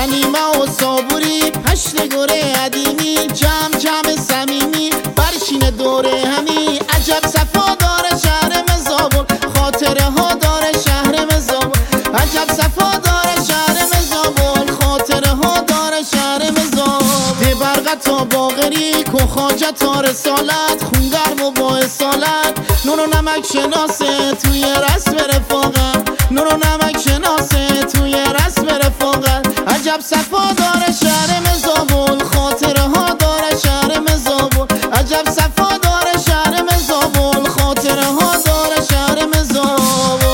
حلیمه و صابوری پشت گره عدیمی جمع جمع صمیمی برشین دوره همی عجب صفا داره شهر مزابل خاطره ها داره شهر مزابل عجب صفا داره شهر مزابل خاطره ها داره شهر مزابل ده برقت تا باغری که خواجه تا رسالت خونگرم و با اصالت نور و نمک شناسه توی رسم رفاقت نور و نمک شناسه توی رسم رفاقت عجب صفا داره شهر مزابل خاطره ها داره شهر مزابل عجب صفا داره شهر مزابل خاطره ها داره شهر مزابل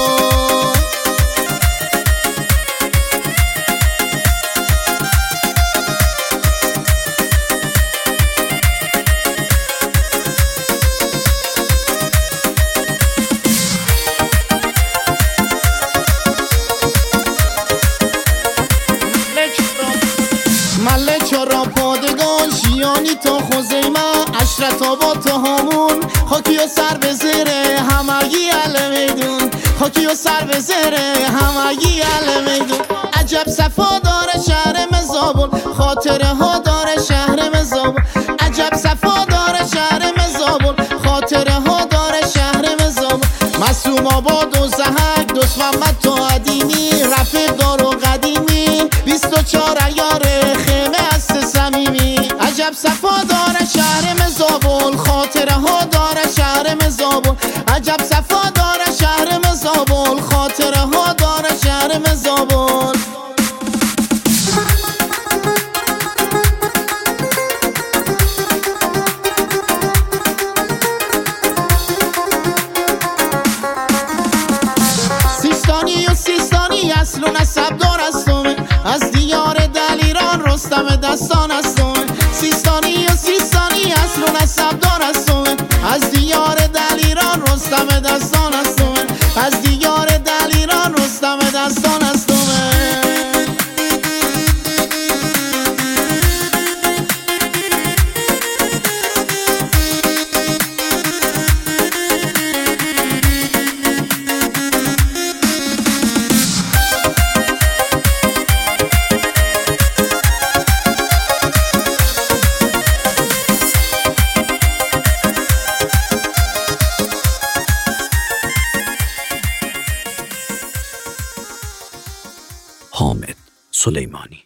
مله چرا پادگان شیانی تا خوزیمه عشرت آباد تا همون خاکی و سر به زره همگی اهل میدون خاکی و سر به زره همگی اهل میدون عجب صفا داره شهر مزابل خاطره ها داره شهر مزابل عجب صفا داره شهر مزابل خاطره ها داره شهر مزابل معصوم آباد و زهک دوست محمد تا عدیمی رفیق دار و قدیمی 24 عیاره خیمه است صمیمی عجب صفا داره شهر مزابل خاطره ها داره شهر مزابل عجب صفا داره شهر مزابل خاطره ها داره شهر مزابل سیستانی و سیستانی اصل و نسب دار هستم از دیار دلیران رستم دستان هستم سیستانی و سیستانی اصل و نسب دار هستم از دیار دلیران رستم دستان هستم از دیار دلیران رستم دستان هستم حامد سلیمانی